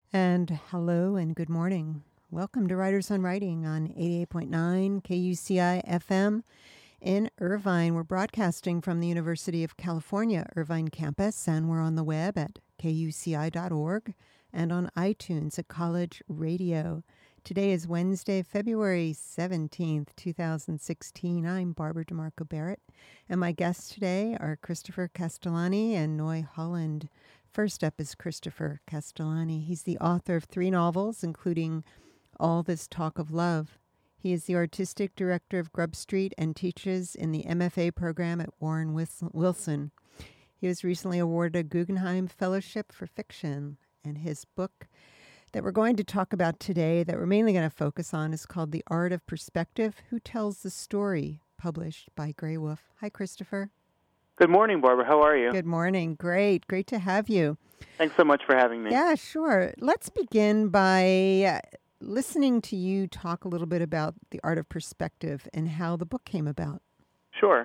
And hello and good morning. Welcome to Writers on Writing on 88.9 KUCI FM in Irvine. We're broadcasting from the University of California, Irvine campus, and we're on the web at kuci.org and on iTunes at College Radio. Today is Wednesday, February 17th, 2016. I'm Barbara DeMarco Barrett, and my guests today are Christopher Castellani and Noy Holland. First up is Christopher Castellani. He's the author of 3 novels, including All This Talk of Love. He is the artistic director of Grub Street and teaches in the MFA program at Warren Wilson. He was recently awarded a Guggenheim Fellowship for Fiction, and his book that we're going to talk about today, that we're mainly going to focus on, is called The Art of Perspective: Who Tells the Story, published by Graywolf. Hi, Christopher. Good morning, Barbara. How are you? Good morning. Great to have you. Thanks so much for having me. Yeah, sure. Let's begin by listening to you talk a little bit about The Art of Perspective and how the book came about. Sure.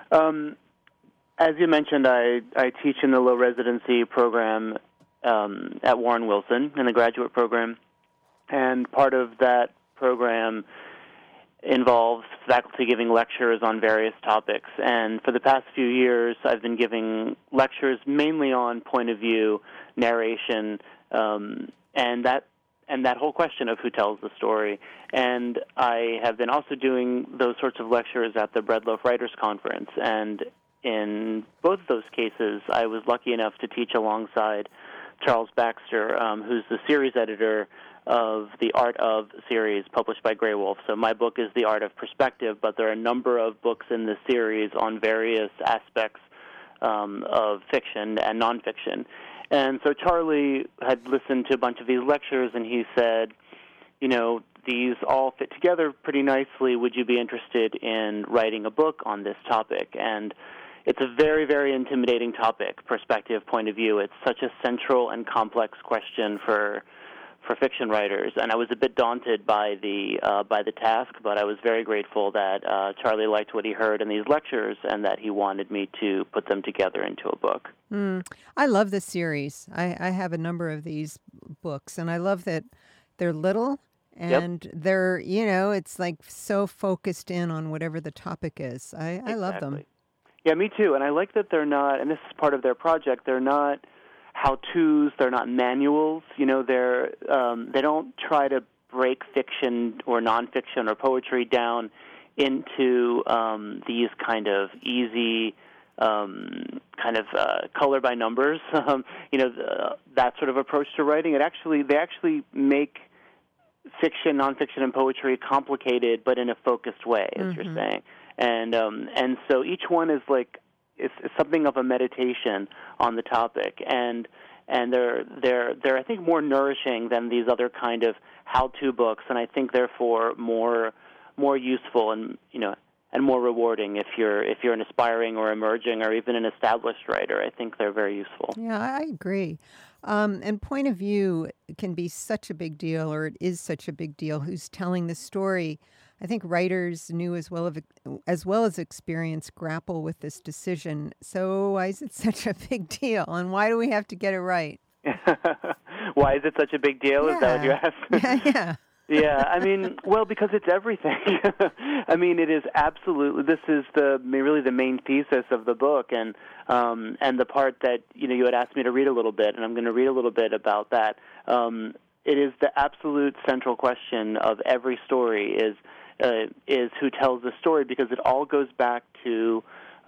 As you mentioned, I teach in the low residency program at Warren Wilson in the graduate program, and part of that program involves faculty giving lectures on various topics. And for the past few years, I've been giving lectures mainly on point of view, narration, and that whole question of who tells the story. And I have been also doing those sorts of lectures at the Breadloaf Writers Conference. And in both of those cases, I was lucky enough to teach alongside Charles Baxter, who's the series editor of the Art of series published by Graywolf. So my book is The Art of Perspective, but there are a number of books in the series on various aspects of fiction and nonfiction. And so Charlie had listened to a bunch of these lectures, and he said, you know, these all fit together pretty nicely. Would you be interested in writing a book on this topic? And it's a very, very intimidating topic, perspective, point of view. It's such a central and complex question for fiction writers, and I was a bit daunted by the task, but I was very grateful that Charlie liked what he heard in these lectures and that he wanted me to put them together into a book. I love this series. I have a number of these books, and I love that they're little and they're, you know, it's like so focused in on whatever the topic is. I love them. Yeah, me too, and I like that they're not, and this is part of their project, they're not how-tos, they're not manuals. You know, they don't try to break fiction or nonfiction or poetry down into these kind of easy color by numbers. That sort of approach to writing. They actually make fiction, nonfiction, and poetry complicated, but in a focused way, as you're saying. And so each one is like it's something of a meditation on the topic, and they're I think more nourishing than these other kind of how-to books, and I think therefore more useful and more rewarding if you're an aspiring or emerging or even an established writer. I think they're very useful. Yeah, I agree. And point of view can be such a big deal, or it is such a big deal. Who's telling the story? I think writers, new as well as experienced, grapple with this decision. So why is it such a big deal, and why do we have to get it right? Why is it such a big deal? Yeah. Is that what you asked? Yeah. Yeah, I mean, well, because it's everything. I mean, it is absolutely. This is really the main thesis of the book, and the part that you had asked me to read a little bit, and I'm going to read a little bit about that. It is the absolute central question of every story is who tells the story, because it all goes back to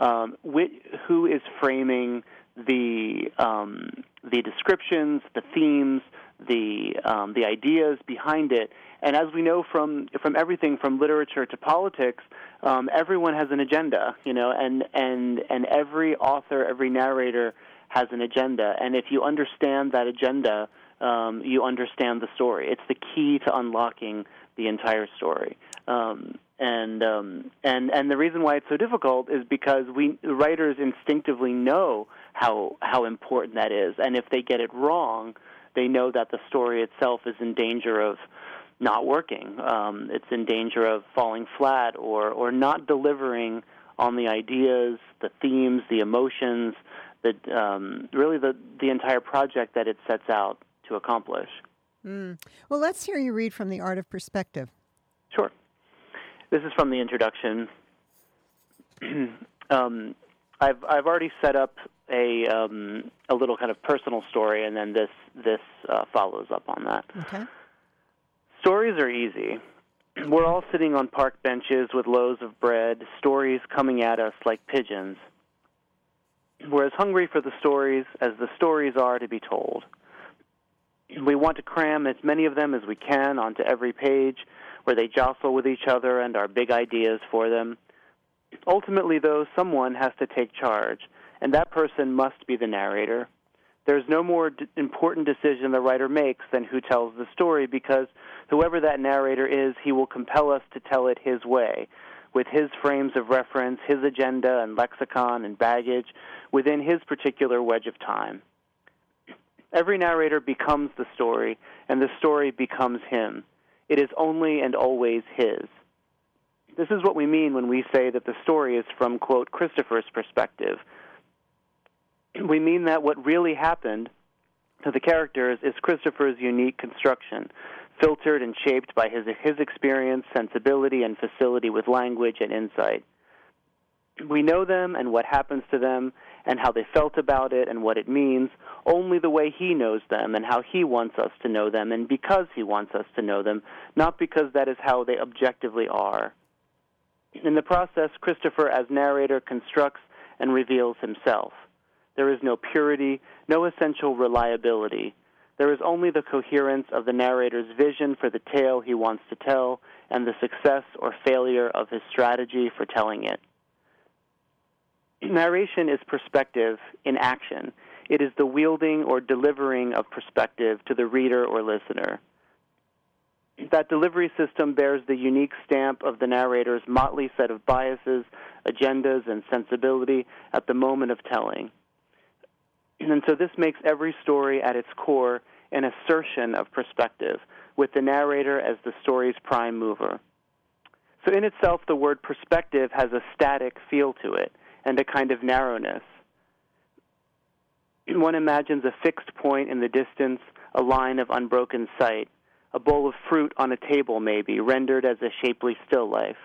who is framing the descriptions, the themes, the ideas behind it. And as we know from everything from literature to politics, everyone has an agenda, and every author, every narrator has an agenda. And if you understand that agenda, you understand the story. It's the key to unlocking the entire story. And the reason why it's so difficult is because writers instinctively know how important that is, and if they get it wrong, they know that the story itself is in danger of not working. It's in danger of falling flat or not delivering on the ideas, the themes, the emotions, really the entire project that it sets out to accomplish. Well, let's hear you read from The Art of Perspective. Sure. This is from the introduction. I've already set up a little kind of personal story, and then this follows up on that. Okay. Stories are easy. We're all sitting on park benches with loaves of bread, stories coming at us like pigeons. We're as hungry for the stories as the stories are to be told. We want to cram as many of them as we can onto every page, where they jostle with each other and our big ideas for them. Ultimately, though, someone has to take charge, and that person must be the narrator. There's no more important decision the writer makes than who tells the story, because whoever that narrator is, he will compel us to tell it his way, with his frames of reference, his agenda and lexicon and baggage, within his particular wedge of time. Every narrator becomes the story, and the story becomes him. It is only and always his. This is what we mean when we say that the story is from, quote, Christopher's perspective. We mean that what really happened to the characters is Christopher's unique construction, filtered and shaped by his experience, sensibility, and facility with language and insight. We know them and what happens to them and how they felt about it and what it means only the way he knows them and how he wants us to know them, and because he wants us to know them, not because that is how they objectively are. In the process, Christopher, as narrator, constructs and reveals himself. There is no purity, no essential reliability. There is only the coherence of the narrator's vision for the tale he wants to tell and the success or failure of his strategy for telling it. Narration is perspective in action. It is the wielding or delivering of perspective to the reader or listener. That delivery system bears the unique stamp of the narrator's motley set of biases, agendas, and sensibility at the moment of telling. And so this makes every story at its core an assertion of perspective, with the narrator as the story's prime mover. So in itself, the word perspective has a static feel to it and a kind of narrowness. One imagines a fixed point in the distance, a line of unbroken sight, a bowl of fruit on a table maybe, rendered as a shapely still life.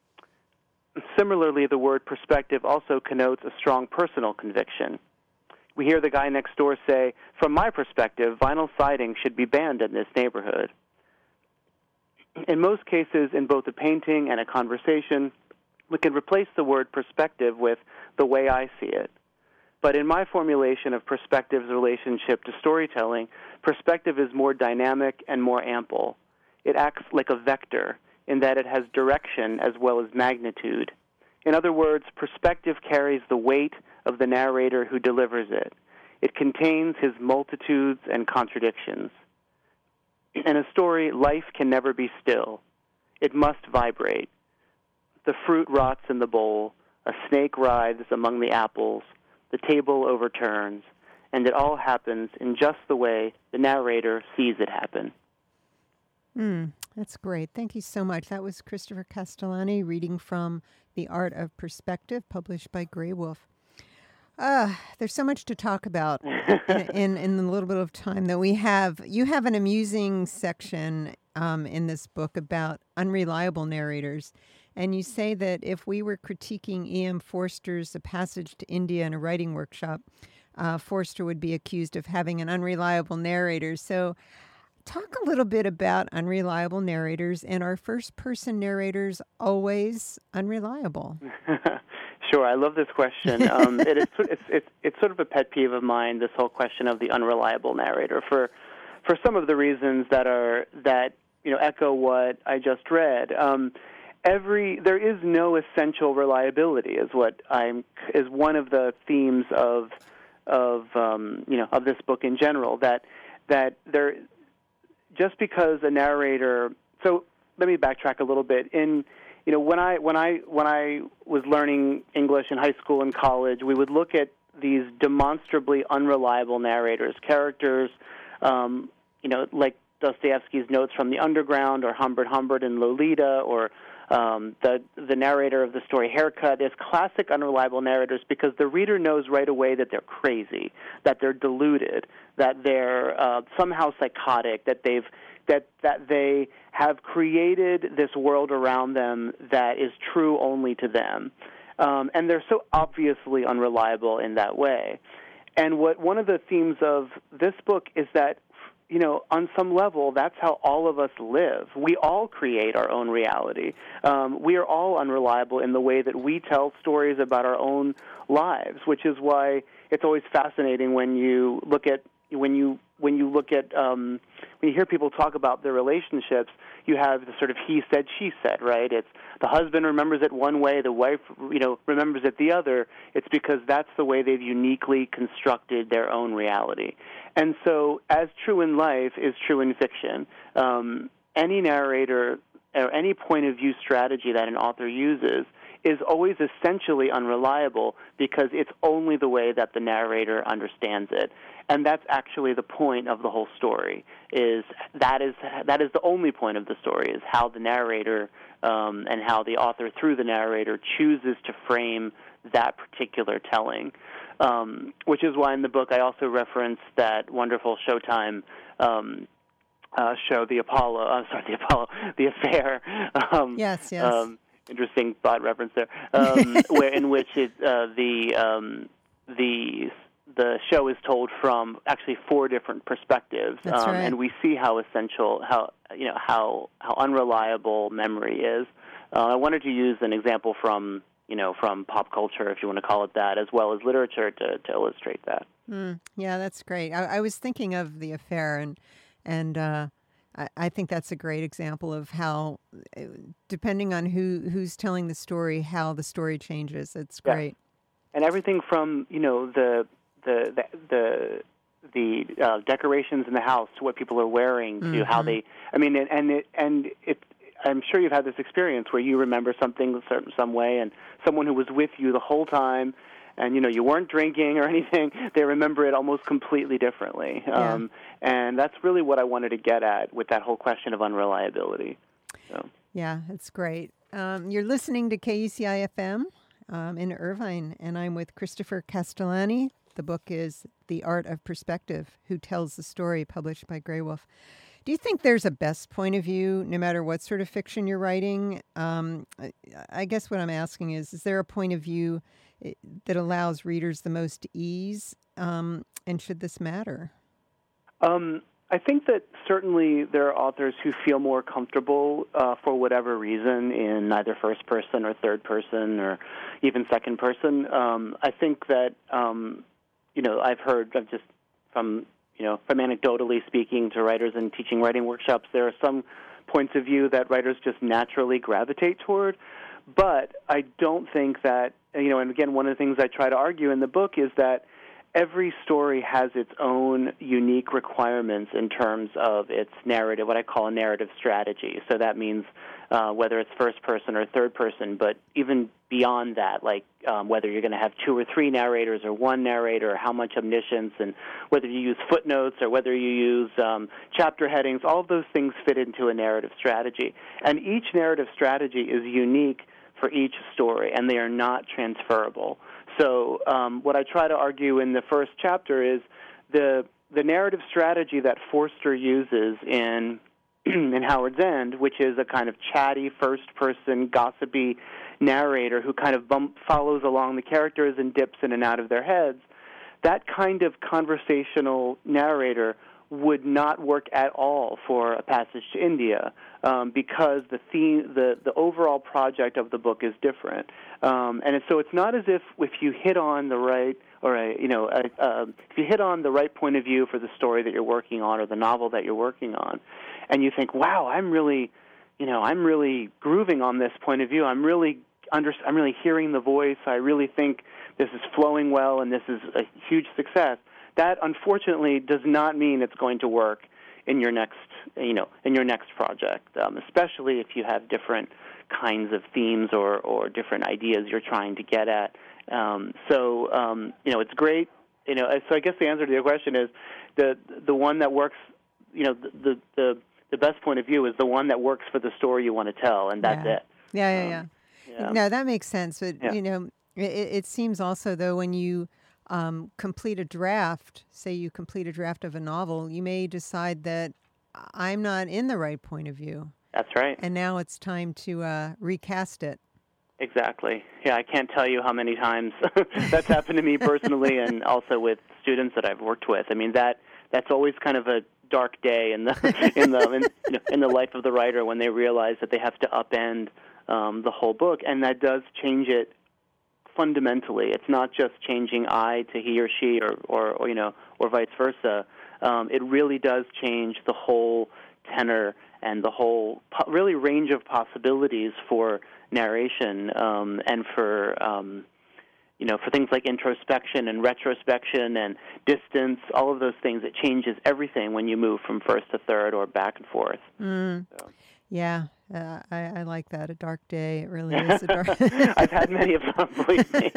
Similarly, the word perspective also connotes a strong personal conviction. We hear the guy next door say, "From my perspective, vinyl siding should be banned in this neighborhood." In most cases, in both a painting and a conversation, we can replace the word perspective with "the way I see it." But in my formulation of perspective's relationship to storytelling, perspective is more dynamic and more ample. It acts like a vector in that it has direction as well as magnitude. In other words, perspective carries the weight of the narrator who delivers it. It contains his multitudes and contradictions. In a story, life can never be still. It must vibrate. The fruit rots in the bowl, a snake writhes among the apples, the table overturns, and it all happens in just the way the narrator sees it happen. That's great. Thank you so much. That was Christopher Castellani reading from The Art of Perspective, published by Grey Wolf. There's so much to talk about in the little bit of time that we have. You have an amusing section in this book about unreliable narrators. And you say that if we were critiquing E.M. Forster's A Passage to India in a writing workshop, Forster would be accused of having an unreliable narrator. So talk a little bit about unreliable narrators, and are first-person narrators always unreliable? Sure, I love this question. It's sort of a pet peeve of mine, this whole question of the unreliable narrator, for some of the reasons that echo what I just read. There is no essential reliability, is one of the themes of this book in general. That there, just because a narrator. So let me backtrack a little bit. When I was learning English in high school and college, we would look at these demonstrably unreliable narrators, characters, like Dostoevsky's Notes from the Underground, or Humbert Humbert in Lolita, or the narrator of the story Haircut. There's classic unreliable narrators because the reader knows right away that they're crazy, that they're deluded, that they're somehow psychotic, that they have created this world around them that is true only to them. And they're so obviously unreliable in that way. And one of the themes of this book is that, on some level, that's how all of us live. We all create our own reality. We are all unreliable in the way that we tell stories about our own lives, which is why it's always fascinating when you hear people talk about their relationships. You have the sort of he said, she said, right? It's the husband remembers it one way, the wife, remembers it the other. It's because that's the way they've uniquely constructed their own reality. And so, as true in life is true in fiction. Any narrator or any point of view strategy that an author uses is always essentially unreliable because it's only the way that the narrator understands it. And that's actually the point of the whole story. That is the only point of the story, is how the narrator and how the author, through the narrator, chooses to frame that particular telling. Which is why in the book I also reference that wonderful Showtime show, The Affair. Yes. Interesting thought reference there. In which the show is told from actually 4 different perspectives. That's right. And we see how essential, how unreliable memory is. I wanted to use an example from pop culture, if you want to call it that, as well as literature to illustrate that. Yeah, that's great. I was thinking of The Affair, and I think that's a great example of how, depending on who's telling the story, how the story changes. It's great. Yeah. And everything from the decorations in the house to what people are wearing to how they. I'm sure you've had this experience where you remember something some way, and someone who was with you the whole time, and you weren't drinking or anything, they remember it almost completely differently. Yeah. And that's really what I wanted to get at with that whole question of unreliability. So. Yeah, it's great. You're listening to KUCI-FM in Irvine, and I'm with Christopher Castellani. The book is The Art of Perspective, Who Tells the Story, published by Graywolf. Do you think there's a best point of view, no matter what sort of fiction you're writing? I guess what I'm asking is there a point of view that allows readers the most ease, and should this matter? I think that certainly there are authors who feel more comfortable for whatever reason in either first person or third person or even second person. I think that, I've just from anecdotally speaking to writers and teaching writing workshops, there are some points of view that writers just naturally gravitate toward. But I don't think that, and again, one of the things I try to argue in the book is that every story has its own unique requirements in terms of its narrative, what I call a narrative strategy. So that means whether it's first person or third person, but even beyond that, like whether you're going to have 2 or 3 narrators or 1 narrator, or how much omniscience, and whether you use footnotes or whether you use chapter headings, all of those things fit into a narrative strategy. And each narrative strategy is unique for each story, and they are not transferable. So what I try to argue in the first chapter is the narrative strategy that Forster uses in Howard's End, which is a kind of chatty, first-person, gossipy narrator who kind of follows along the characters and dips in and out of their heads, that kind of conversational narrator would not work at all for A Passage to India because the theme, the overall project of the book is different, and so it's not as if you hit on the right if you hit on the right point of view for the story that you're working on or the novel that you're working on, and you think, wow, I'm really grooving on this point of view. I'm really hearing the voice. I really think this is flowing well, and this is a huge success. That, unfortunately, does not mean it's going to work in your next project, especially if you have different kinds of themes or different ideas you're trying to get at. It's great. So I guess the answer to your question is the one that works. The best point of view is the one that works for the story you want to tell, and that's it. Yeah. Yeah. No, that makes sense. But, Yeah. it seems also, though, when you complete a draft, say you complete a draft of a novel, you may decide that I'm not in the right point of view. That's right. And now it's time to recast it. Exactly. Yeah, I can't tell you how many times that's happened to me personally, and also with students that I've worked with. I mean, that's always kind of a dark day in the in the life of the writer when they realize that they have to upend the whole book, and that does change it fundamentally. It's not just changing I to he or she, or vice versa. It really does change the whole tenor and the whole really range of possibilities for narration, and for things like introspection and retrospection and distance, all of those things. It changes everything when you move from first to third or back and forth. So. Yeah, I like that. A dark day. It really is a dark. I've had many of them, believe me.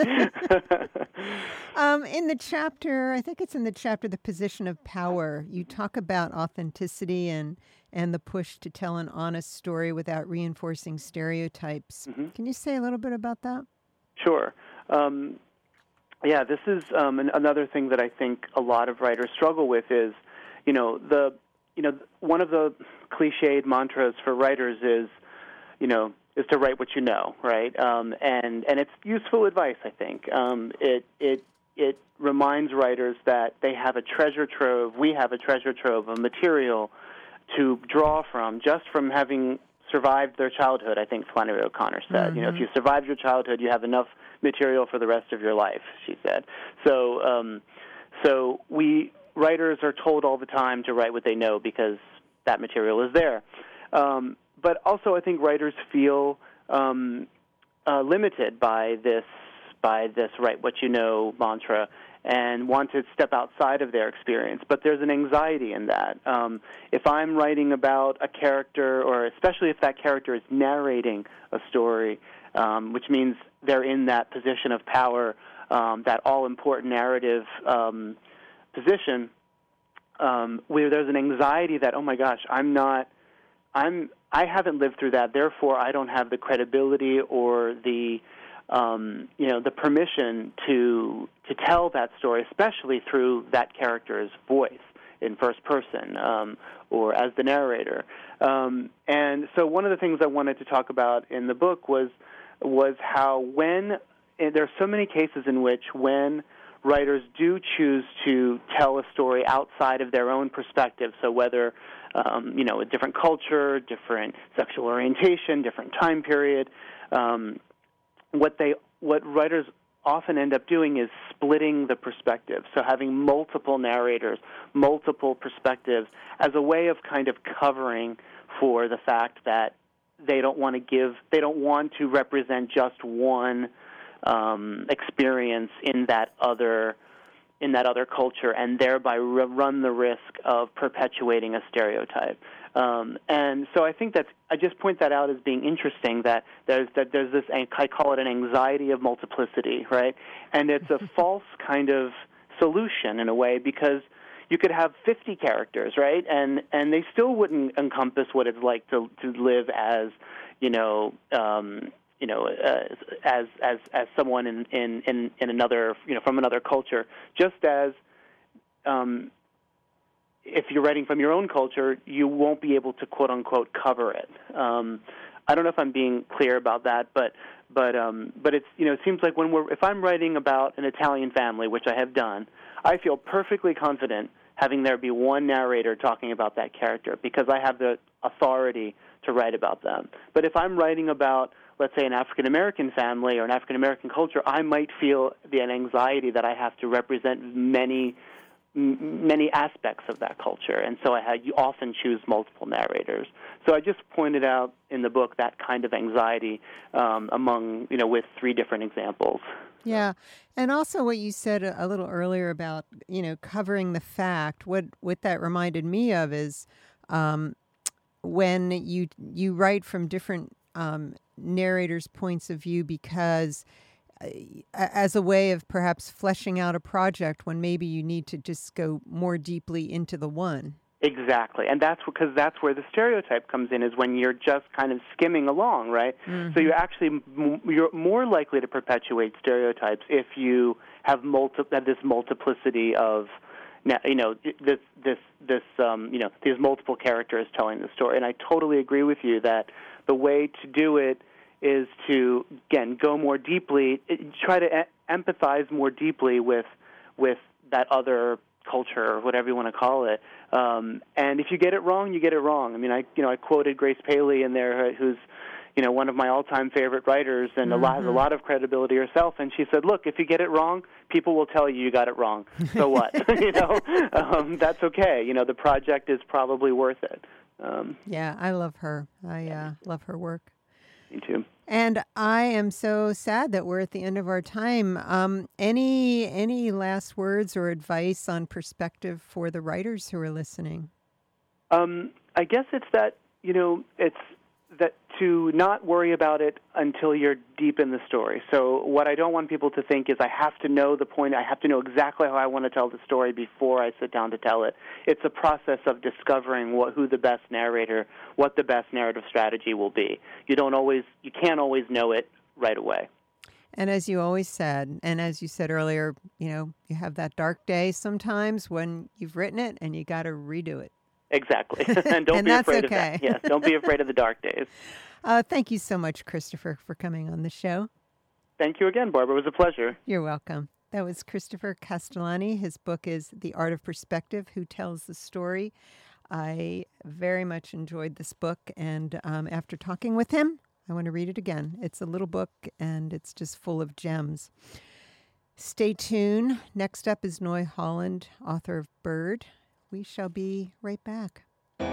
In the chapter, I think it's in the chapter, The Position of Power, you talk about authenticity and the push to tell an honest story without reinforcing stereotypes. Mm-hmm. Can you say a little bit about that? Sure. This is another thing that I think a lot of writers struggle with is, one of the cliched mantras for writers is to write what you know, right? And it's useful advice, I think. It reminds writers that they have a treasure trove. We have a treasure trove of material to draw from just from having survived their childhood. I think Flannery O'Connor said, Mm-hmm. If you survived your childhood, you have enough material for the rest of your life, she said. So we writers are told all the time to write what they know because that material is there. But also I think writers feel limited by this write what you know mantra and want to step outside of their experience. But there's an anxiety in that. If I'm writing about a character, or especially if that character is narrating a story, which means they're in that position of power, that all-important narrative position, where there's an anxiety that, oh my gosh, I haven't lived through that, therefore I don't have the credibility or the permission to tell that story, especially through that character's voice in first person, or as the narrator. And so one of the things I wanted to talk about in the book was how there are so many cases in which when writers do choose to tell a story outside of their own perspective, so whether a different culture, different sexual orientation, different time period, what writers often end up doing is splitting the perspective, so having multiple narrators, multiple perspectives, as a way of kind of covering for the fact that they don't want to represent just one experience in that other culture, and thereby run the risk of perpetuating a stereotype. And so I think I just point that out as being interesting, that there's this, I call it an anxiety of multiplicity, right? And it's a false kind of solution in a way, because you could have 50 characters, right? And they still wouldn't encompass what it's like to live as, as someone in another, from another culture. Just as if you're writing from your own culture, you won't be able to quote unquote cover it. I don't know if I'm being clear about that, but it's it seems like if I'm writing about an Italian family, which I have done, I feel perfectly confident having there be one narrator talking about that character because I have the authority to write about them. But if I'm writing about, let's say, an African-American family or an African-American culture, I might feel an anxiety that I have to represent many aspects of that culture, and so you often choose multiple narrators. So I just pointed out in the book that kind of anxiety among, with 3 different examples. Yeah, and also what you said a little earlier about, covering the fact, what that reminded me of is when you write from different narrators' points of view, because as a way of perhaps fleshing out a project when maybe you need to just go more deeply into the one. Exactly, and that's where the stereotype comes in, is when you're just kind of skimming along, right? Mm-hmm. So you're more likely to perpetuate stereotypes if you have this multiplicity of, these multiple characters telling the story. And I totally agree with you that the way to do it is to, again, go more deeply, try to empathize more deeply with that other culture, or whatever you want to call it. And if you get it wrong, you get it wrong. I mean, I quoted Grace Paley in there, who's one of my all-time favorite writers, and has a lot of credibility herself. And she said, "Look, if you get it wrong, people will tell you got it wrong. So what? That's okay. The project is probably worth it." Yeah, I love her. I love her work. Me too. And I am so sad that we're at the end of our time. Any last words or advice on perspective for the writers who are listening? I guess it's that, it's that to not worry about it until you're deep in the story. So what I don't want people to think is I have to know the point, I have to know exactly how I want to tell the story before I sit down to tell it. It's a process of discovering what the best narrative strategy will be. You can't always know it right away. And as you always said, and as you said earlier, you have that dark day sometimes when you've written it and you got to redo it. Exactly. And don't be afraid of that. Yes, don't be afraid of the dark days. Thank you so much, Christopher, for coming on the show. Thank you again, Barbara. It was a pleasure. You're welcome. That was Christopher Castellani. His book is The Art of Perspective, Who Tells the Story. I very much enjoyed this book, and after talking with him, I want to read it again. It's a little book, and it's just full of gems. Stay tuned. Next up is Noy Holland, author of Bird. We shall be right back.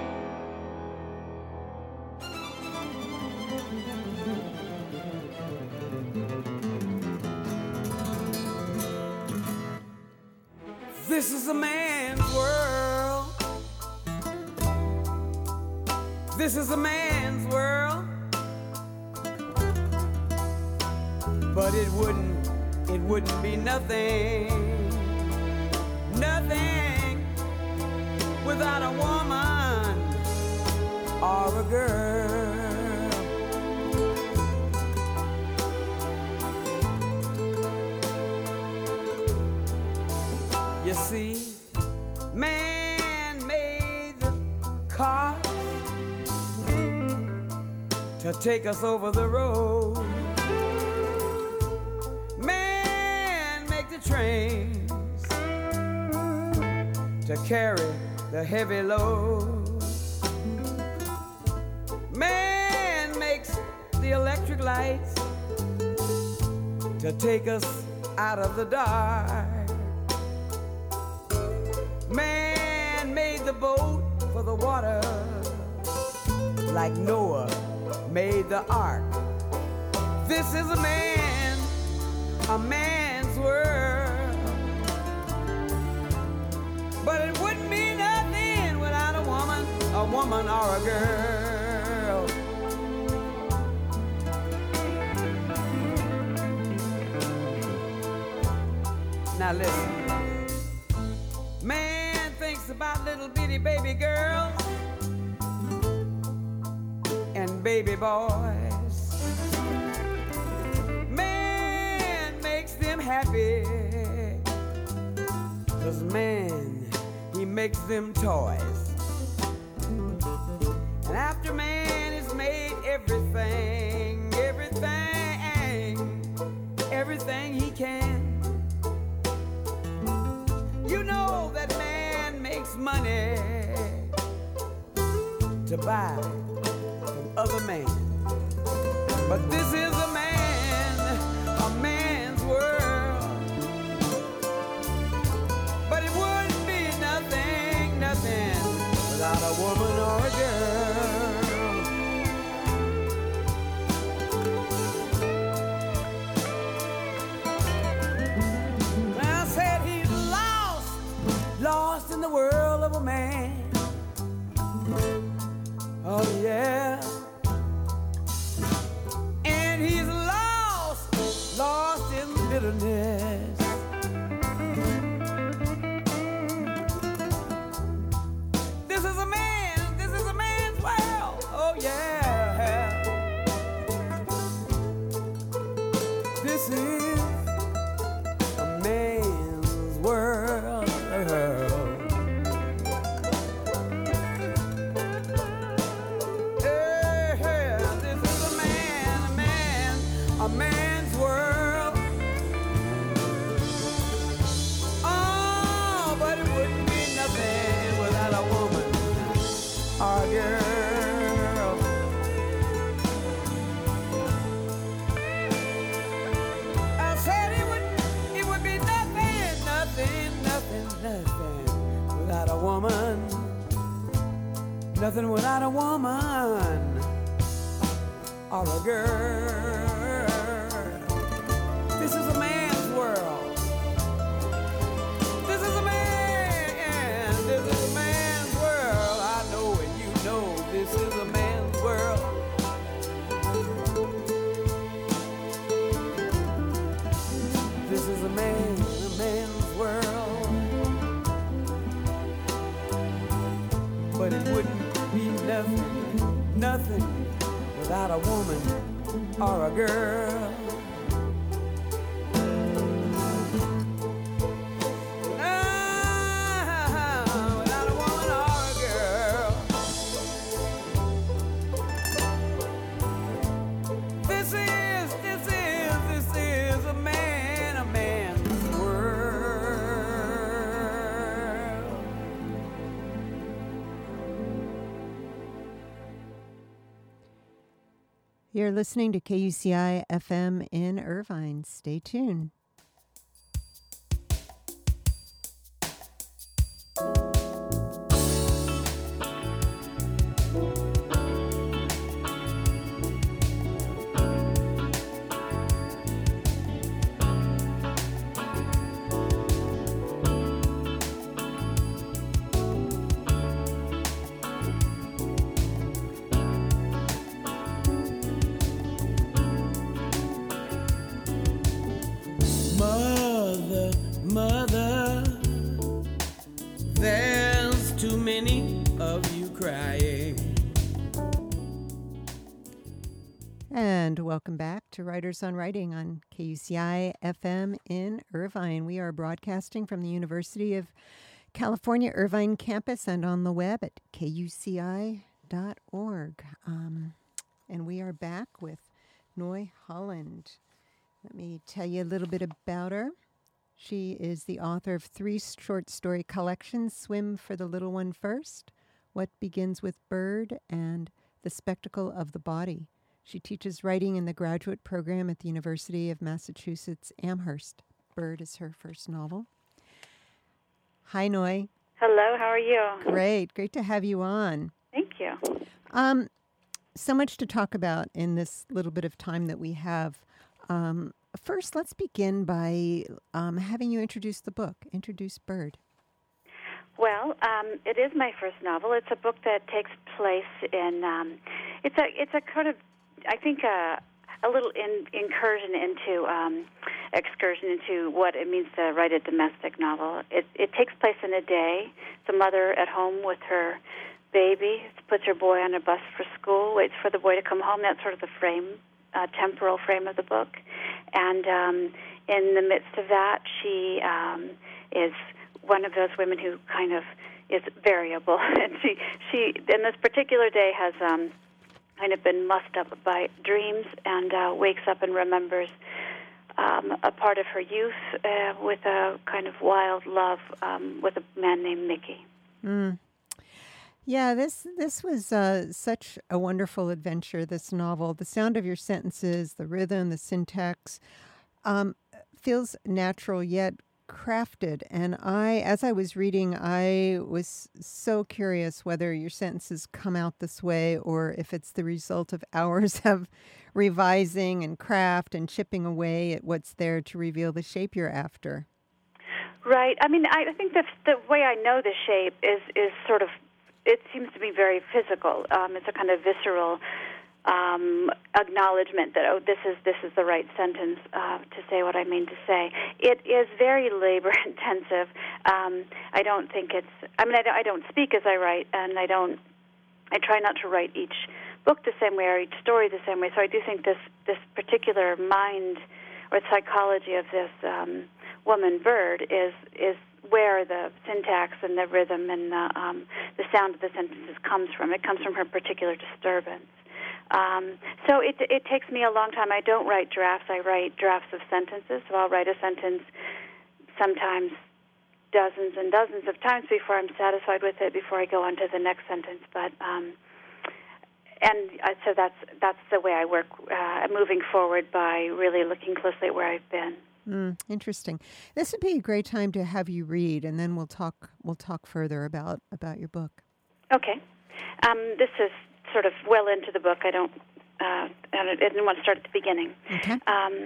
This is a man's world. This is a man's world. But it wouldn't be nothing without a woman or a girl. You see, man made the car to take us over the road. Man make the trains to carry the heavy load. Man makes the electric lights to take us out of the dark. Man made the boat for the water, like Noah made the ark. This is a man's world. But it wouldn't be nothing without a woman or a girl. Now listen. Man thinks about little bitty baby girls and baby boys. Man makes them happy, 'cause man, he makes them toys. And after man has made everything he can, you know that man makes money to buy from other men. But this is a man's world. But it wouldn't be nothing without a woman or a girl. I said he's lost in the world of a man. Oh yeah. And he's lost in bitterness. This or a girl. I said it would be nothing without a woman. Nothing without a woman or a girl. This is a man's world. This is a man's world. I know and you know this is a man's world. This is a man's world. But it wouldn't be nothing without a woman or a girl. Without a woman or a girl. This is a man's world. You're listening to KUCI FM in Irvine. Stay tuned. Mother, there's too many of you crying. And welcome back to Writers on Writing on KUCI FM in Irvine. We are broadcasting from the University of California Irvine campus and on the web at kuci.org. And we are back with Noy Holland. Let me tell you a little bit about her. She is the author of 3 short story collections, Swim for the Little One First, What Begins with Bird, and The Spectacle of the Body. She teaches writing in the graduate program at the University of Massachusetts Amherst. Bird is her first novel. Hi, Noy. Hello, how are you? Great to have you on. Thank you. So much to talk about in this little bit of time that we have. First, let's begin by having you introduce the book. Introduce Bird. Well, it is my first novel. It's a book that takes place in. It's a kind of, I think, a little excursion into what it means to write a domestic novel. It takes place in a day. It's a mother at home with her baby, puts her boy on a bus for school, waits for the boy to come home. That's sort of the temporal frame of the book. And in the midst of that, she is one of those women who kind of is variable. And she in this particular day has kind of been mussed up by dreams and wakes up and remembers a part of her youth with a kind of wild love with a man named Mickey. Mm. Yeah, this was such a wonderful adventure, this novel. The sound of your sentences, the rhythm, the syntax, feels natural yet crafted. And as I was reading, I was so curious whether your sentences come out this way or if it's the result of hours of revising and craft and chipping away at what's there to reveal the shape you're after. Right. I mean, I think the way I know the shape is sort of, it seems to be very physical. It's a kind of visceral acknowledgement that, this is the right sentence to say what I mean to say. It is very labor intensive. I don't think I don't speak as I write, and I try not to write each book the same way or each story the same way. So I do think this particular mind or psychology of this woman Bird is where the syntax and the rhythm and the sound of the sentences comes from. It comes from her particular disturbance. So it takes me a long time. I don't write drafts. I write drafts of sentences. So I'll write a sentence sometimes dozens and dozens of times before I'm satisfied with it, before I go on to the next sentence. But so that's the way I work, moving forward by really looking closely at where I've been. Interesting. This would be a great time to have you read, and then we'll talk further about your book. Okay. This is sort of well into the book. I didn't want to start at the beginning. Okay.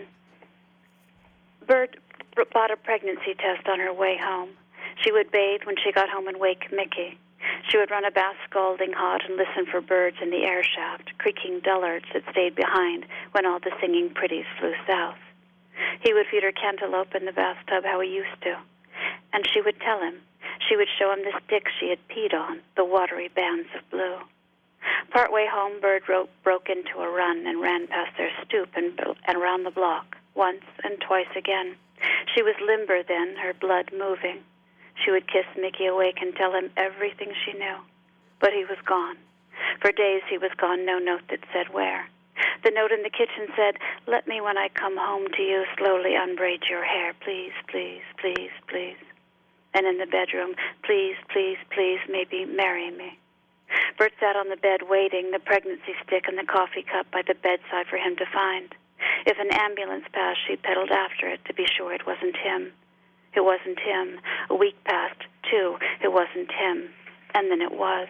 Bird bought a pregnancy test on her way home. She would bathe when she got home and wake Mickey. She would run a bath scalding hot and listen for birds in the air shaft, creaking dullards that stayed behind when all the singing pretties flew south. He would feed her cantaloupe in the bathtub how he used to, and she would tell him. She would show him the sticks she had peed on, the watery bands of blue. Partway home, Bird broke into a run and ran past their stoop and around the block, once and twice again. She was limber then, her blood moving. She would kiss Mickey awake and tell him everything she knew. But he was gone. For days he was gone, no note that said where. The note in the kitchen said, "Let me, when I come home to you, slowly unbraid your hair, please, please, please, please." And in the bedroom, "Please, please, please, maybe marry me." Bert sat on the bed waiting, the pregnancy stick and the coffee cup by the bedside for him to find. If an ambulance passed, she pedaled after it to be sure it wasn't him. It wasn't him. A week passed, too. It wasn't him. And then it was.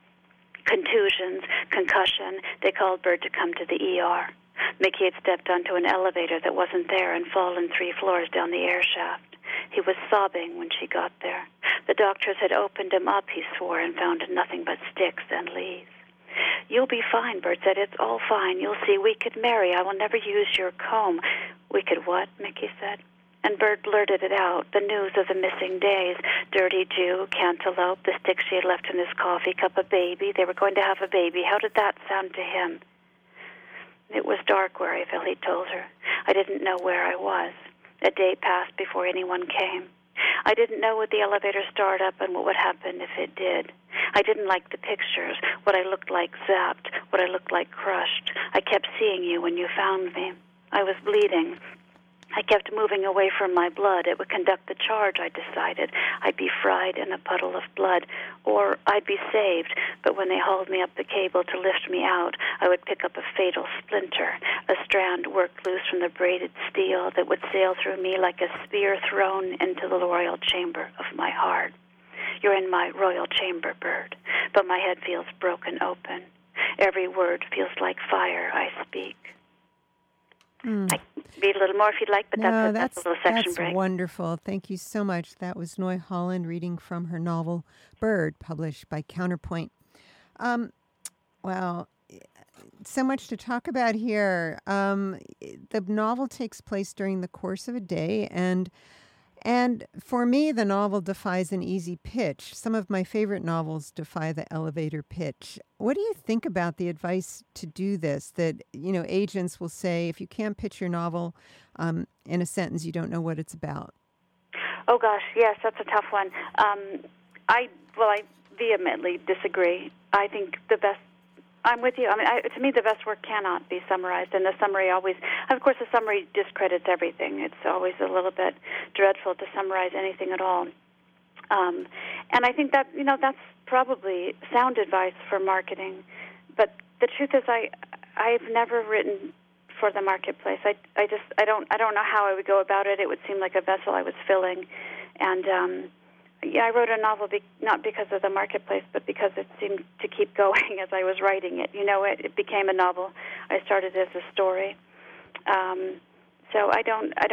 Contusions, concussion. They called Bert to come to the ER. Mickey had stepped onto an elevator that wasn't there and fallen 3 floors down the air shaft. He was sobbing when she got there. The doctors had opened him up, he swore, and found nothing but sticks and leaves. "You'll be fine," Bert said. "It's all fine. You'll see. We could marry. I will never use your comb." "We could what?" Mickey said. And Bert blurted it out, the news of the missing days. Dirty Jew, cantaloupe, the sticks she had left in his coffee cup, a baby. They were going to have a baby. How did that sound to him? It was dark where I fell, he told her. I didn't know where I was. A day passed before anyone came. I didn't know would the elevator start up and what would happen if it did. I didn't like the pictures, what I looked like zapped, what I looked like crushed. I kept seeing you when you found me. I was bleeding. I kept moving away from my blood. It would conduct the charge, I decided. I'd be fried in a puddle of blood, or I'd be saved. But when they hauled me up the cable to lift me out, I would pick up a fatal splinter, a strand worked loose from the braided steel that would sail through me like a spear thrown into the royal chamber of my heart. You're in my royal chamber, Bird, but my head feels broken open. Every word feels like fire I speak. I can read a little more if you'd like, but that's a little section break. That's wonderful. Thank you so much. That was Noy Holland reading from her novel Bird, published by Counterpoint. Well, so much to talk about here. The novel takes place during the course of a day, and for me, the novel defies an easy pitch. Some of my favorite novels defy the elevator pitch. What do you think about the advice to do this? That, agents will say, if you can't pitch your novel in a sentence, you don't know what it's about. Oh, gosh, yes, that's a tough one. I vehemently disagree. I think I'm with you. To me, the best work cannot be summarized, and the summary always, of course, the summary discredits everything. It's always a little bit dreadful to summarize anything at all. And I think that, that's probably sound advice for marketing. But the truth is, I've never written for the marketplace. I don't know how I would go about it. It would seem like a vessel I was filling, and I wrote a novel not because of the marketplace, but because it seemed to keep going as I was writing it. It became a novel. I started as a story. So I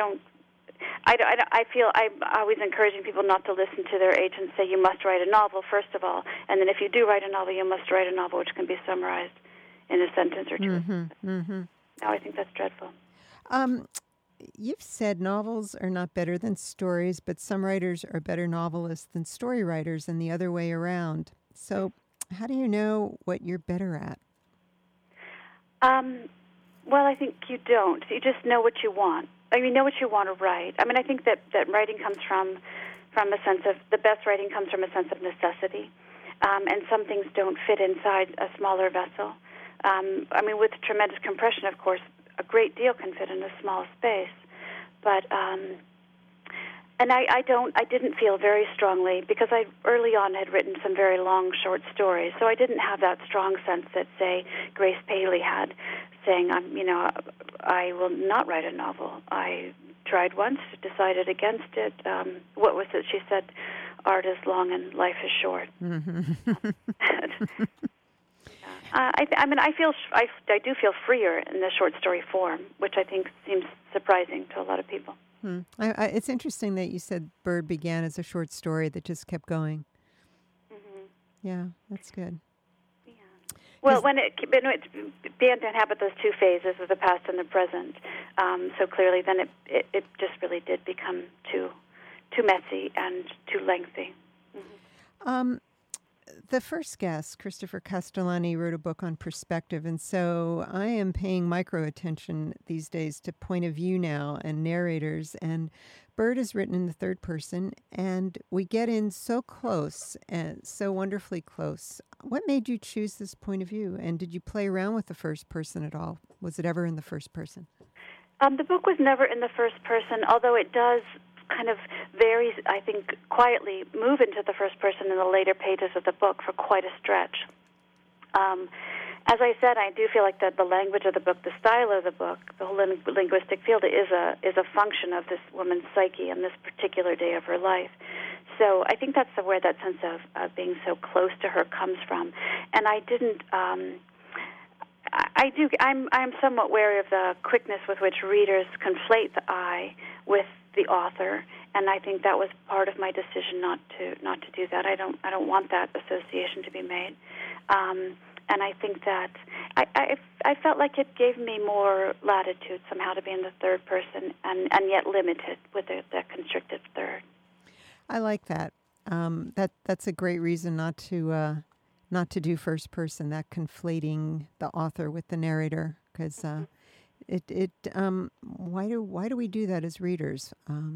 feel I'm always encouraging people not to listen to their agents say you must write a novel, first of all, and then if you do write a novel, you must write a novel which can be summarized in a sentence or two. No, I think that's dreadful. You've said novels are not better than stories, but some writers are better novelists than story writers and the other way around. So how do you know what you're better at? Well, I think you don't. You just know what you want. You know what you want to write. I think that writing comes from a sense of, the best writing comes from a sense of necessity. And some things don't fit inside a smaller vessel. With tremendous compression, of course, a great deal can fit in a small space. But And I didn't feel very strongly, because I early on had written some very long short stories, so I didn't have that strong sense that, say, Grace Paley had, saying, I will not write a novel. I tried once, decided against it. What was it? She said, art is long and life is short. Mm-hmm. I do feel freer in the short story form, which I think seems surprising to a lot of people. It's interesting that you said Bird began as a short story that just kept going. Mm-hmm. Yeah, that's good. Yeah. Well, when it began to inhabit those two phases of the past and the present, so clearly, then it just really did become too messy and too lengthy. Mm-hmm. The first guest, Christopher Castellani, wrote a book on perspective, and so I am paying micro attention these days to point of view now and narrators, and Bird is written in the third person, and we get in so close, and so wonderfully close. What made you choose this point of view, and did you play around with the first person at all? Was it ever in the first person? The book was never in the first person, although it does kind of very, I think, quietly move into the first person in the later pages of the book for quite a stretch. As I said, I do feel like that the language of the book, the style of the book, the whole linguistic field is a function of this woman's psyche on this particular day of her life. So I think that's where that sense of being so close to her comes from. And I didn't. I'm somewhat wary of the quickness with which readers conflate the I with the author, and I think that was part of my decision not to do that. I don't want that association to be made, and I think that I felt like it gave me more latitude somehow to be in the third person, and yet limited with the constricted third. I like that. That's a great reason not to do first person. That conflating the author with the narrator, because. Why do we do that as readers?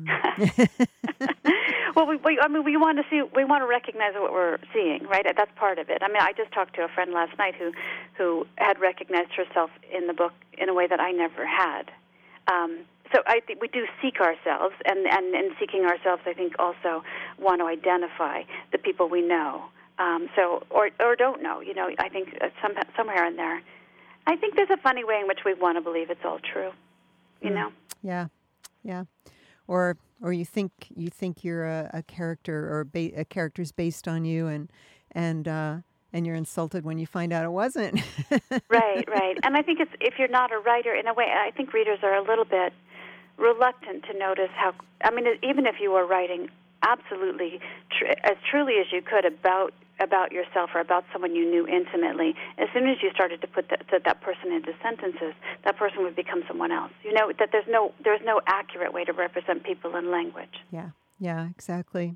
Well, we want to recognize what we're seeing, right? That's part of it. I mean, I just talked to a friend last night who had recognized herself in the book in a way that I never had. So I think we do seek ourselves, and in seeking ourselves, I think also want to identify the people we know, or don't know. I think somewhere in there. I think there's a funny way in which we want to believe it's all true, you know? Yeah. Or you think you're a character, or a character's based on you, and you're insulted when you find out it wasn't. Right. And I think if you're not a writer, in a way, I think readers are a little bit reluctant to notice how. I mean, even if you were writing absolutely as truly as you could about yourself or about someone you knew intimately, as soon as you started to put that person into sentences, that person would become someone else. That there's no accurate way to represent people in language. Yeah, exactly.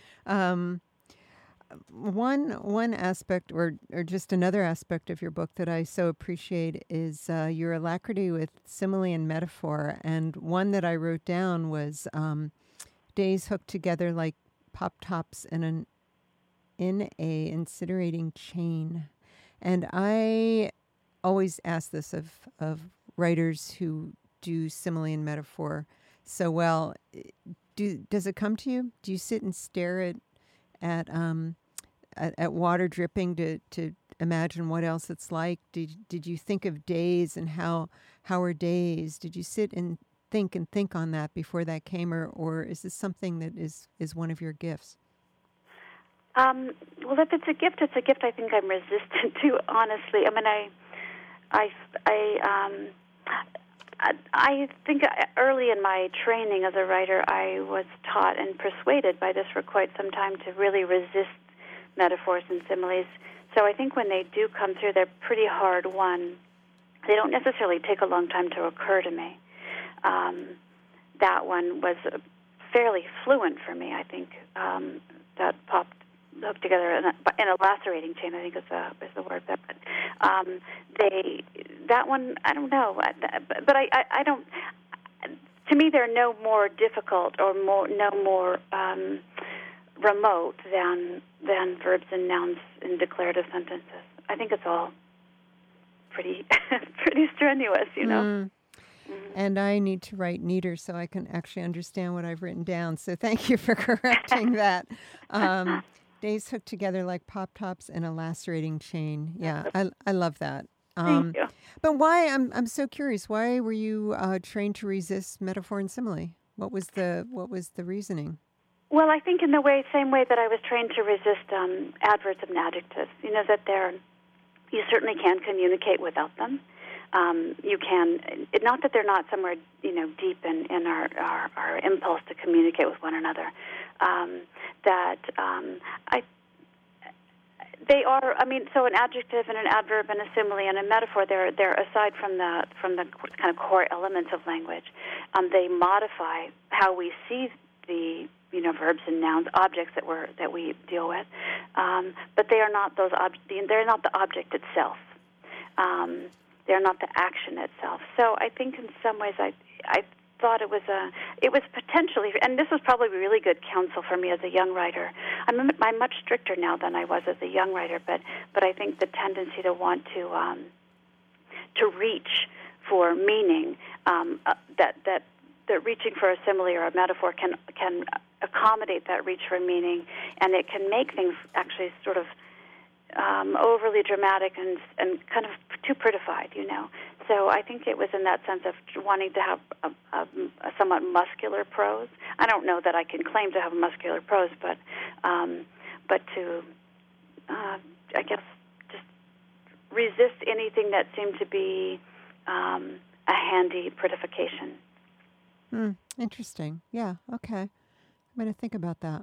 One aspect, or just another aspect of your book that I so appreciate is your alacrity with simile and metaphor. And one that I wrote down was days hooked together like pop tops in a incinerating chain. And I always ask this of writers who do simile and metaphor so well. Does it come to you? Do you sit and stare at water dripping to imagine what else it's like? Did you think of days and how are days? Did you sit and think on that before that came, or is this something that is one of your gifts? Well, if it's a gift, it's a gift I think I'm resistant to, honestly. I mean, I think early in my training as a writer, I was taught and persuaded by this for quite some time to really resist metaphors and similes. So I think when they do come through, they're pretty hard won. They don't necessarily take a long time to occur to me. That one was fairly fluent for me, I think, that hooked together in a lacerating chain, I think is the word. But that one, I don't know. But I don't. To me, they're no more difficult or no more remote than verbs and nouns in declarative sentences. I think it's all pretty strenuous, you know. And I need to write neater so I can actually understand what I've written down. So thank you for correcting that. Days hooked together like pop-tops in a lacerating chain. Yeah, I love that. Thank you. But why? I'm so curious. Why were you trained to resist metaphor and simile? What was the reasoning? Well, I think in the same way that I was trained to resist adverbs and adjectives. That you certainly can communicate without them. You can, not that they're not somewhere, deep in our impulse to communicate with one another. They are. So an adjective and an adverb and a simile and a metaphor, they're aside from the kind of core elements of language. They modify how we see the verbs and nouns, objects that we deal with, but they are not those. They're not the object itself. They're not the action itself. So I think in some ways I thought it was potentially, and this was probably really good counsel for me as a young writer. I'm much stricter now than I was as a young writer, but I think the tendency to want to reach for meaning, that reaching for a simile or a metaphor can accommodate that reach for meaning, and it can make things actually sort of overly dramatic and kind of too prettified, So I think it was in that sense of wanting to have a somewhat muscular prose. I don't know that I can claim to have a muscular prose, but to, I guess, just resist anything that seemed to be a handy prettification. Interesting. Yeah. Okay. I'm going to think about that.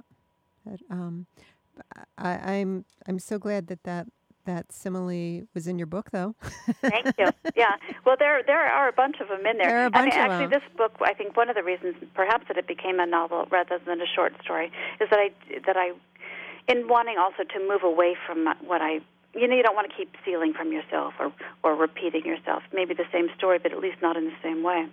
I'm so glad that simile was in your book, though. Thank you. Yeah. Well, there are a bunch of them in there. There are a bunch of them. This book, I think one of the reasons, perhaps, that it became a novel rather than a short story, is that I, in wanting also to move away from what you don't want to keep stealing from yourself or repeating yourself. Maybe the same story, but at least not in the same way.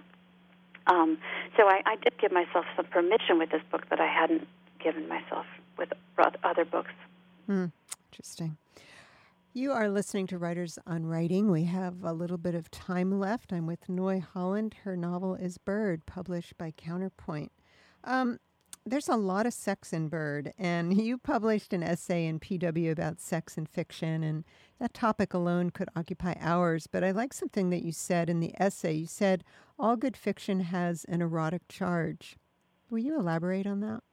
So I did give myself some permission with this book that I hadn't given myself with other books. Interesting. You are listening to Writers on Writing. We have a little bit of time left. I'm with Noy Holland. Her novel is Bird, published by Counterpoint. There's a lot of sex in Bird, and you published an essay in PW about sex in fiction, and that topic alone could occupy hours. But I like something that you said in the essay. You said, all good fiction has an erotic charge. Will you elaborate on that?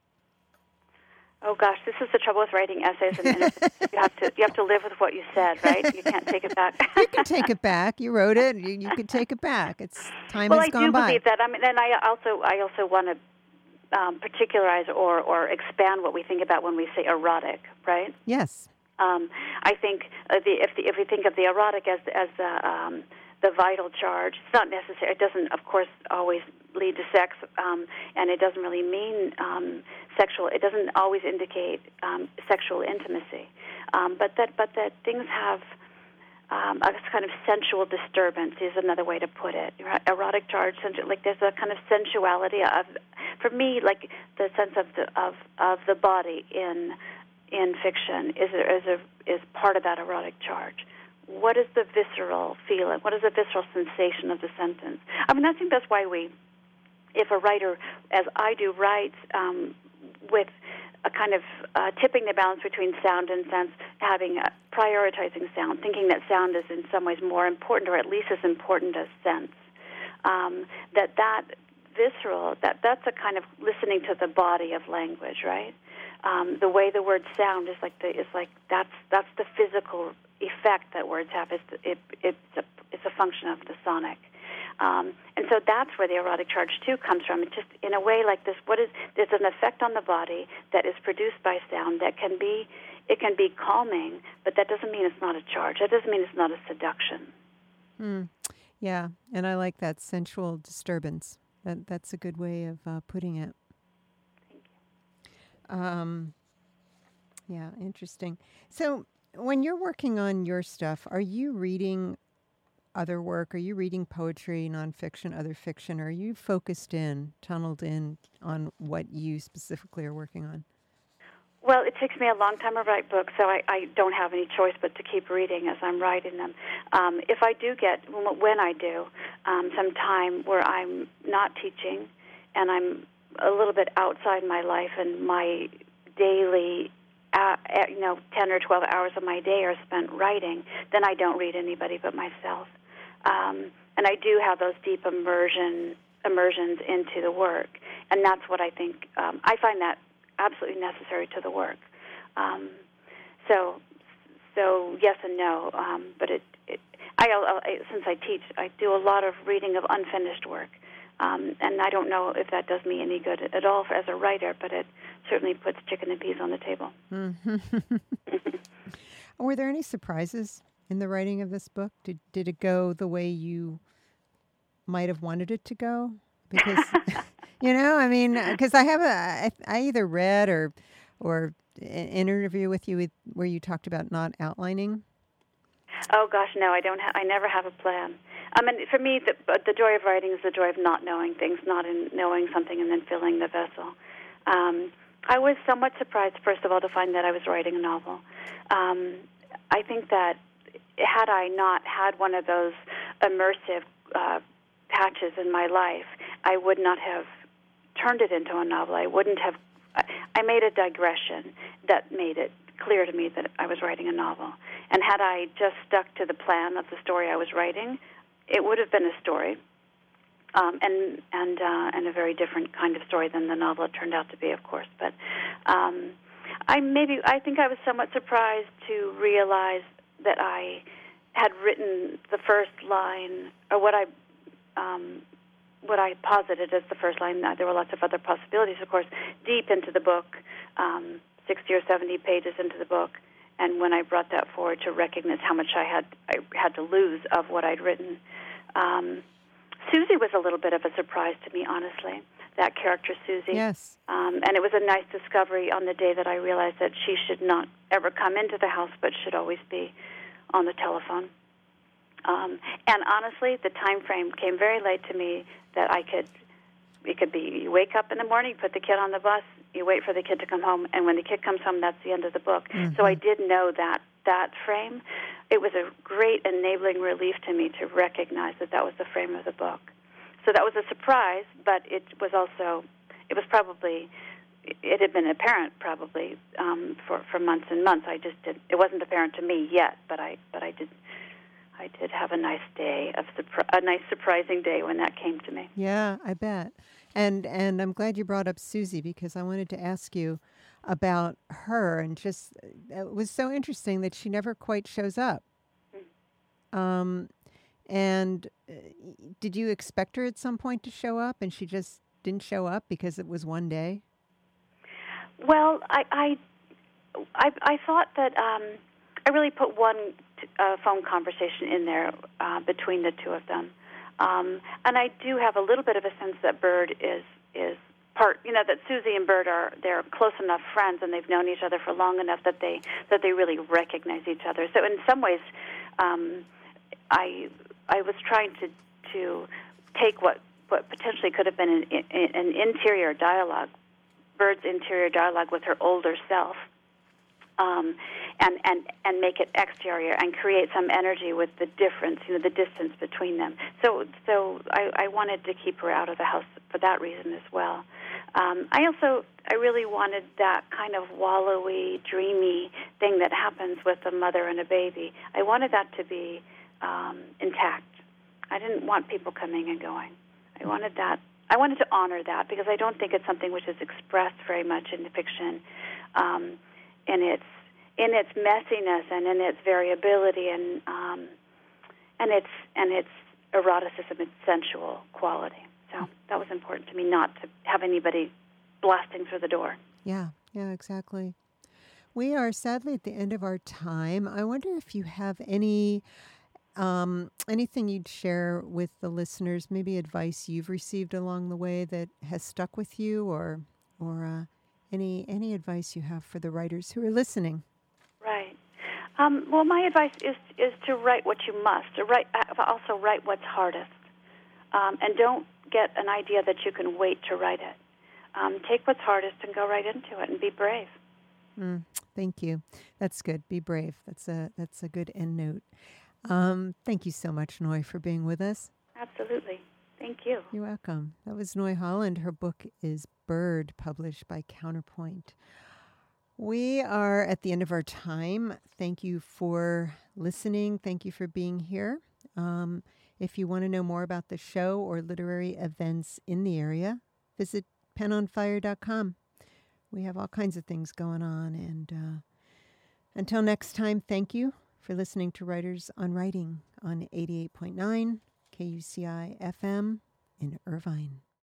Oh gosh, this is the trouble with writing essays, and you have to live with what you said, right? You can't take it back. You can take it back. You wrote it. You can take it back. It's time has gone by. Well, I do believe that. And I also want to particularize or expand what we think about when we say erotic, right? Yes. I think if we think of the erotic as the vital charge, it's not necessary. It doesn't, of course, always lead to sex, and it doesn't really mean sexual. It doesn't always indicate sexual intimacy, but that things have a kind of sensual disturbance is another way to put it. Erotic charge, like there's a kind of sensuality of, for me, like the sense of the body in fiction is part of that erotic charge. What is the visceral feeling? What is the visceral sensation of the sentence? I think that's why if a writer, as I do, writes with a kind of tipping the balance between sound and sense, prioritizing sound, thinking that sound is in some ways more important, or at least as important as sense. That visceral, that's a kind of listening to the body of language, right? The way the words sound is that's the physical effect that words have. It's a function of the sonic. And so that's where the erotic charge, too, comes from. It's just in a way like this, there's an effect on the body that is produced by sound that can be calming, but that doesn't mean it's not a charge. That doesn't mean it's not a seduction. Yeah, and I like that sensual disturbance. That's a good way of putting it. Thank you. Yeah, interesting. So when you're working on your stuff, are you reading other work? Are you reading poetry, nonfiction, other fiction? Or are you tunneled in on what you specifically are working on? Well, it takes me a long time to write books, so I don't have any choice but to keep reading as I'm writing them. If I do when I do, some time where I'm not teaching and I'm a little bit outside my life and my daily 10 or 12 hours of my day are spent writing, then I don't read anybody but myself. And I do have those deep immersions into the work, and that's what I think. I find that absolutely necessary to the work. So yes and no, but since I teach, I do a lot of reading of unfinished work, and I don't know if that does me any good at all as a writer, but it certainly puts chicken and peas on the table. Mm-hmm. Were there any surprises in the writing of this book? Did it go the way you might have wanted it to go? Because because I either read or an interview with you where you talked about not outlining. Oh gosh, no, I don't. I never have a plan. For me, the joy of writing is the joy of not knowing things, not in knowing something and then filling the vessel. I was somewhat surprised, first of all, to find that I was writing a novel. I think that had I not had one of those immersive patches in my life, I would not have turned it into a novel. I made a digression that made it clear to me that I was writing a novel. And had I just stuck to the plan of the story I was writing, it would have been a story, and a very different kind of story than the novel it turned out to be, of course. But I think I was somewhat surprised to realize that I had written the first line, or what I posited as the first line. There were lots of other possibilities, of course, deep into the book, 60 or 70 pages into the book. And when I brought that forward to recognize how much I had to lose of what I'd written, Susie was a little bit of a surprise to me, honestly. That character, Susie. Yes. And it was a nice discovery on the day that I realized that she should not ever come into the house, but should always be on the telephone. And honestly, the time frame came very late to me that it could be you wake up in the morning, put the kid on the bus, you wait for the kid to come home, and when the kid comes home, that's the end of the book. Mm-hmm. So I did know that frame. It was a great enabling relief to me to recognize that was the frame of the book. So that was a surprise, but it was been apparent probably for months and months. It wasn't apparent to me yet, but I did have a nice day a nice surprising day when that came to me. Yeah, I bet. And I'm glad you brought up Susie, because I wanted to ask you about her, and just it was so interesting that she never quite shows up. Mm-hmm. And did you expect her at some point to show up, and she just didn't show up because it was one day? Well, I thought that I really put one phone conversation in there between the two of them. And I do have a little bit of a sense that Bird is part, that Susie and Bird they're close enough friends, and they've known each other for long enough that they really recognize each other. So in some ways, I was trying to take what potentially could have been an interior dialogue, Bird's interior dialogue with her older self, and make it exterior and create some energy with the difference, the distance between them. So I wanted to keep her out of the house for that reason as well. I really wanted that kind of wallowy, dreamy thing that happens with a mother and a baby. I wanted that to be intact. I didn't want people coming and going. I wanted to honor that, because I don't think it's something which is expressed very much in the fiction, in its messiness and in its variability and its eroticism, its sensual quality. So that was important to me, not to have anybody blasting through the door. Yeah, exactly. We are sadly at the end of our time. I wonder if you have anything you'd share with the listeners, maybe advice you've received along the way that has stuck with you, or any advice you have for the writers who are listening. Right. Well, my advice is to write what you must. Also write what's hardest, and don't get an idea that you can wait to write it. Take what's hardest and go right into it, and be brave. Thank you. That's good. Be brave. That's a good end note. Thank you so much, Noy, for being with us. Absolutely. Thank you. You're welcome. That was Noy Holland. Her book is Bird, published by Counterpoint. We are at the end of our time. Thank you for listening. Thank you for being here. If you want to know more about the show or literary events in the area, visit penonfire.com. We have all kinds of things going on. And until next time, thank you for listening to Writers on Writing on 88.9 KUCI FM in Irvine.